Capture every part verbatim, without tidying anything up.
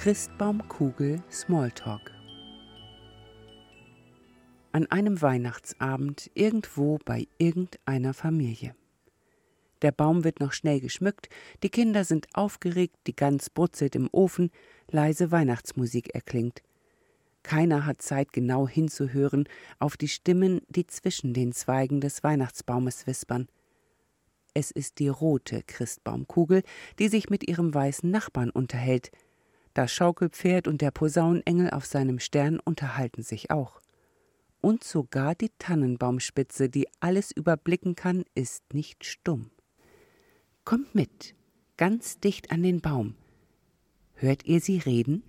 Christbaumkugel Smalltalk. An einem Weihnachtsabend irgendwo bei irgendeiner Familie. Der Baum wird noch schnell geschmückt, die Kinder sind aufgeregt, die Gans brutzelt im Ofen, leise Weihnachtsmusik erklingt. Keiner hat Zeit, genau hinzuhören auf die Stimmen, die zwischen den Zweigen des Weihnachtsbaumes wispern. Es ist die rote Christbaumkugel, die sich mit ihrem weißen Nachbarn unterhält. Das Schaukelpferd und der Posaunenengel auf seinem Stern unterhalten sich auch. Und sogar die Tannenbaumspitze, die alles überblicken kann, ist nicht stumm. Kommt mit, ganz dicht an den Baum. Hört ihr sie reden?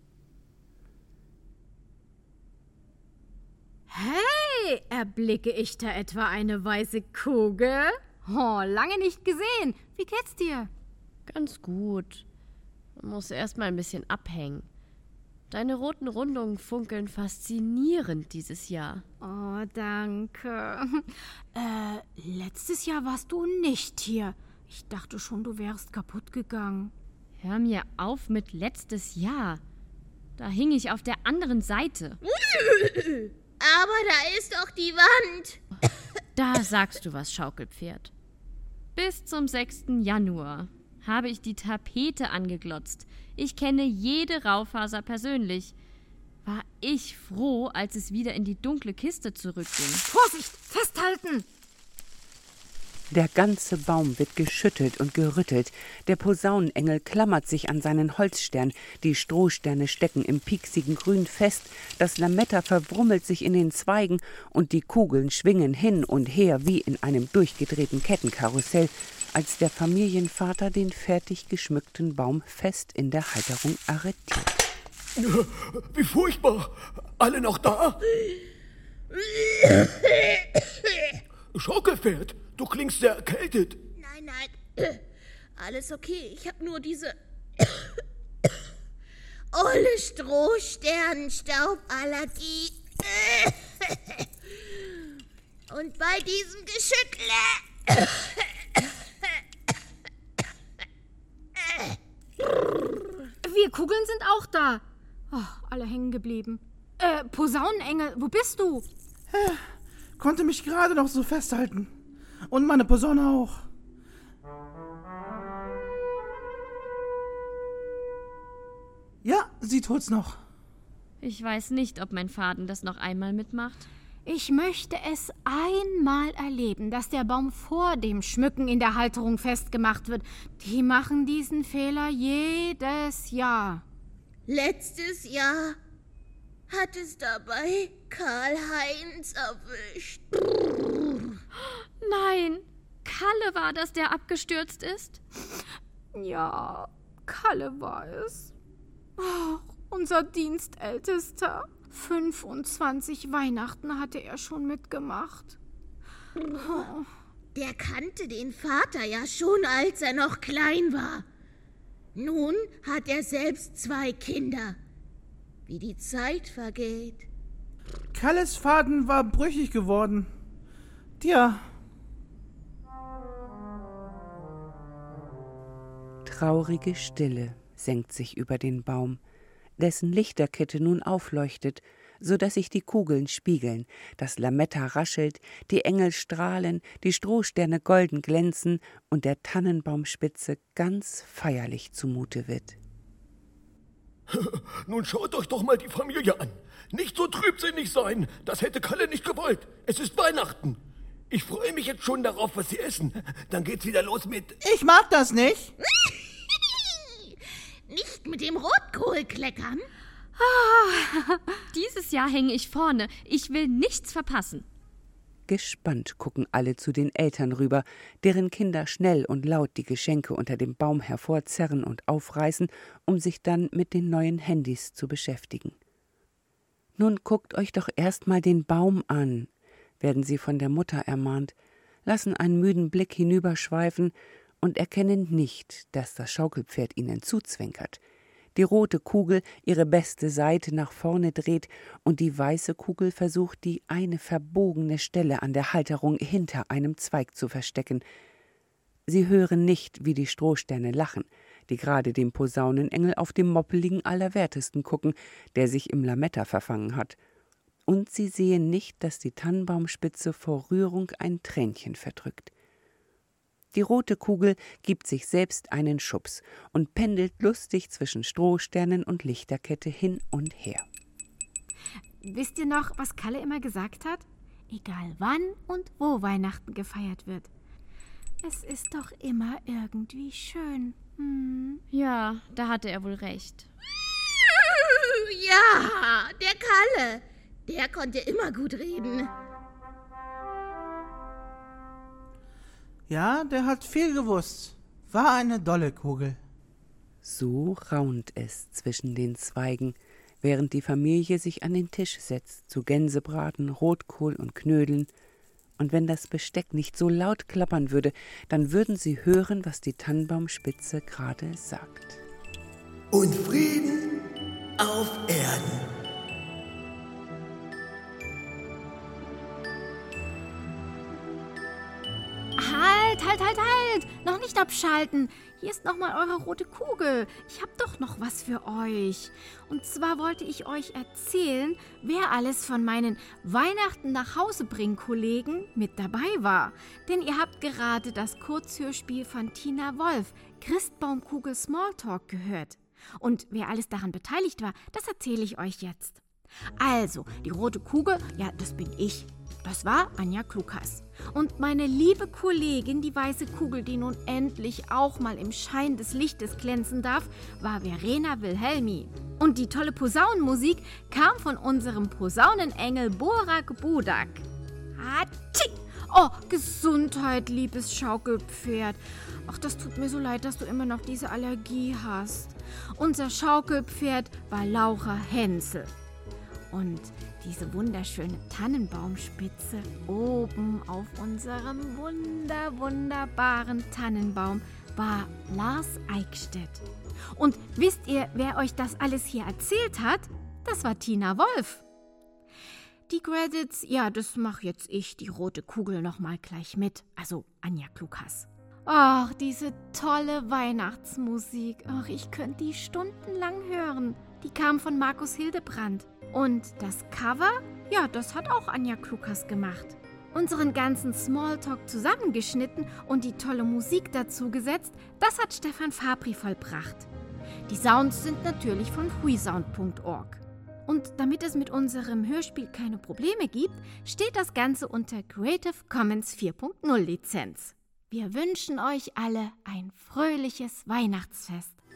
Hey, erblicke ich da etwa eine weiße Kugel? Oh, lange nicht gesehen. Wie geht's dir? Ganz gut. Man muss erst mal ein bisschen abhängen. Deine roten Rundungen funkeln faszinierend dieses Jahr. Oh, danke. Äh, letztes Jahr warst du nicht hier. Ich dachte schon, du wärst kaputt gegangen. Hör mir auf mit letztes Jahr. Da hing ich auf der anderen Seite. Aber da ist doch die Wand. Da sagst du was, Schaukelpferd. Bis zum sechsten Januar habe ich die Tapete angeglotzt. Ich kenne jede Raufaser persönlich. War ich froh, als es wieder in die dunkle Kiste zurückging. Vorsicht, festhalten! Der ganze Baum wird geschüttelt und gerüttelt. Der Posaunenengel klammert sich an seinen Holzstern. Die Strohsterne stecken im pieksigen Grün fest. Das Lametta verwrummelt sich in den Zweigen und die Kugeln schwingen hin und her wie in einem durchgedrehten Kettenkarussell, als der Familienvater den fertig geschmückten Baum fest in der Halterung arretiert. Wie furchtbar! Alle noch da? Schaukelpferd, du klingst sehr erkältet. Nein, nein, alles okay. Ich habe nur diese olle Strohsternenstauballergie. Und bei diesem Geschüttle... Wir Kugeln sind auch da. Oh, alle hängen geblieben. Äh, Posaunenengel, wo bist du? Äh, konnte mich gerade noch so festhalten. Und meine Posaune auch. Ja, sie tut's noch. Ich weiß nicht, ob mein Faden das noch einmal mitmacht. Ich möchte es einmal erleben, dass der Baum vor dem Schmücken in der Halterung festgemacht wird. Die machen diesen Fehler jedes Jahr. Letztes Jahr hat es dabei Karl-Heinz erwischt. Nein, Kalle war das, der abgestürzt ist? Ja, Kalle war es. Oh, unser Dienstältester. fünfundzwanzig Weihnachten hatte er schon mitgemacht. Oh. Der kannte den Vater ja schon, als er noch klein war. Nun hat er selbst zwei Kinder. Wie die Zeit vergeht. Kalles Faden war brüchig geworden. Tja. Traurige Stille senkt sich über den Baum, dessen Lichterkette nun aufleuchtet, so dass sich die Kugeln spiegeln, das Lametta raschelt, die Engel strahlen, die Strohsterne golden glänzen und der Tannenbaumspitze ganz feierlich zumute wird. Nun schaut euch doch mal die Familie an. Nicht so trübsinnig sein, das hätte Kalle nicht gewollt. Es ist Weihnachten. Ich freue mich jetzt schon darauf, was sie essen. Dann geht's wieder los mit... Ich mag das nicht. Nicht mit dem Rotkohl kleckern. Ah, dieses Jahr hänge ich vorne. Ich will nichts verpassen. Gespannt gucken alle zu den Eltern rüber, deren Kinder schnell und laut die Geschenke unter dem Baum hervorzerren und aufreißen, um sich dann mit den neuen Handys zu beschäftigen. Nun guckt euch doch erst mal den Baum an, werden sie von der Mutter ermahnt, lassen einen müden Blick hinüberschweifen und erkennen nicht, dass das Schaukelpferd ihnen zuzwinkert, die rote Kugel ihre beste Seite nach vorne dreht und die weiße Kugel versucht, die eine verbogene Stelle an der Halterung hinter einem Zweig zu verstecken. Sie hören nicht, wie die Strohsterne lachen, die gerade dem Posaunenengel auf dem moppeligen Allerwertesten gucken, der sich im Lametta verfangen hat. Und sie sehen nicht, dass die Tannenbaumspitze vor Rührung ein Tränchen verdrückt. Die rote Kugel gibt sich selbst einen Schubs und pendelt lustig zwischen Strohsternen und Lichterkette hin und her. Wisst ihr noch, was Kalle immer gesagt hat? Egal wann und wo Weihnachten gefeiert wird. Es ist doch immer irgendwie schön. Hm. Ja, da hatte er wohl recht. Ja, der Kalle. Der konnte immer gut reden. Ja, der hat viel gewusst. War eine dolle Kugel. So raunt es zwischen den Zweigen, während die Familie sich an den Tisch setzt zu Gänsebraten, Rotkohl und Knödeln. Und wenn das Besteck nicht so laut klappern würde, dann würden sie hören, was die Tannenbaumspitze gerade sagt. Und Frieden auf Erden. Halt, halt, halt, halt! Noch nicht abschalten. Hier ist nochmal eure rote Kugel. Ich habe doch noch was für euch. Und zwar wollte ich euch erzählen, wer alles von meinen Weihnachten nach Hause bringen Kollegen mit dabei war. Denn ihr habt gerade das Kurzhörspiel von Tina Wolf, Christbaumkugel Smalltalk, gehört. Und wer alles daran beteiligt war, das erzähle ich euch jetzt. Also, die rote Kugel, ja, das bin ich. Das war Anja Klukas. Und meine liebe Kollegin, die weiße Kugel, die nun endlich auch mal im Schein des Lichtes glänzen darf, war Verena Wilhelmi. Und die tolle Posaunenmusik kam von unserem Posaunenengel Borak Budak. Hatschi! Oh, Gesundheit, liebes Schaukelpferd. Ach, das tut mir so leid, dass du immer noch diese Allergie hast. Unser Schaukelpferd war Laura Hensel. Und diese wunderschöne Tannenbaumspitze oben auf unserem wunder, wunderbaren Tannenbaum war Lars Eickstedt. Und wisst ihr, wer euch das alles hier erzählt hat? Das war Tina Wolf. Die Credits, ja, das mache jetzt ich, die rote Kugel, nochmal gleich mit. Also Anja Klukas. Ach, diese tolle Weihnachtsmusik. Ach, ich könnte die stundenlang hören. Die kam von Markus Hildebrandt. Und das Cover, ja, das hat auch Anja Klukas gemacht. Unseren ganzen Smalltalk zusammengeschnitten und die tolle Musik dazu gesetzt, das hat Stefan Fabri vollbracht. Die Sounds sind natürlich von freesound punkt org. Und damit es mit unserem Hörspiel keine Probleme gibt, steht das Ganze unter Creative Commons vier Punkt null Lizenz. Wir wünschen euch alle ein fröhliches Weihnachtsfest.